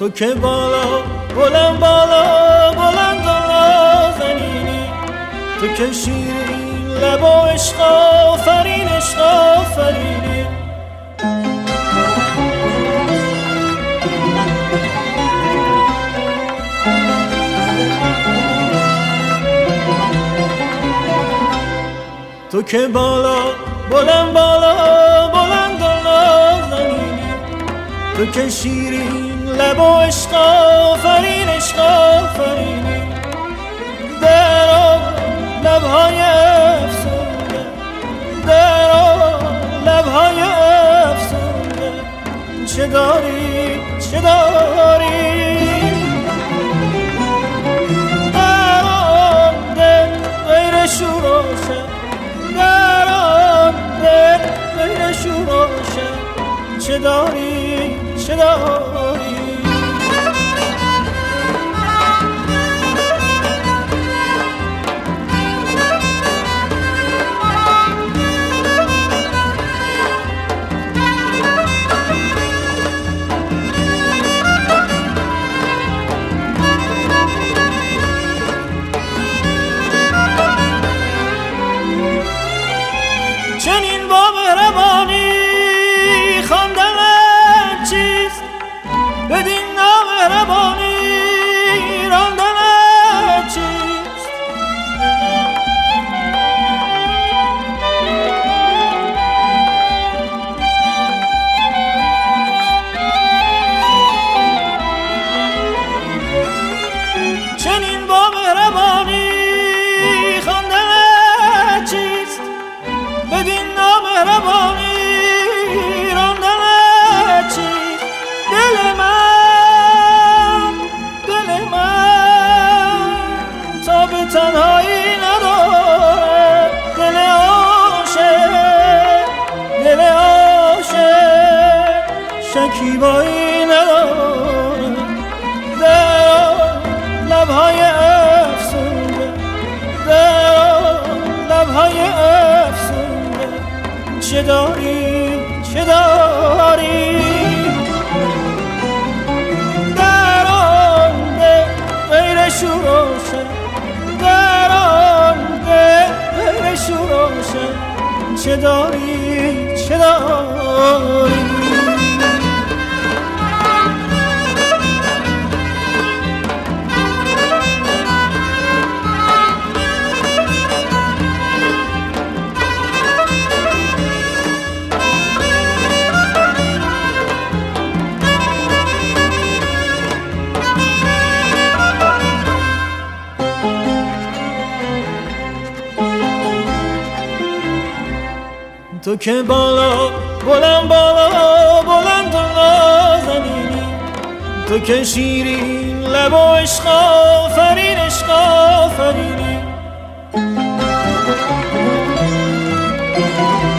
تو که بالا بلند بالا بلند نازنینی، تو که شیرین لب و عشق آفرین عشق آفرینی. تو که بالا بلند بالا بلند نازنینی، تو که شیرین لب و عشق آفرین عشق آفرینی. در لبهای افسونده، در لبهای افسونده، چه داری چه داری؟ در آن دل غیر شور و شر، در آن دل غیر شور و شر، چه داری چه داری؟ چنین با مهربانی خواندن چیست، بدین نامهربانی راندن چیست؟ چنین با مهربانی خواندن چیست، بدین نامهربانی راندن چیست؟ دل من تا به تنهایی نداره، دل عاشق شکیبایی نداره. در لبهای افسونده، در لبهای افسونده، چه داری چه داری؟ در آن دل غیر شور و شر، در آن دل غیر شور و شر، چه داری چه داری؟ تو که بالا بلند بالا بلند نازنینی، تو که شیرین لب و عشق آفرین عشق آفرینی.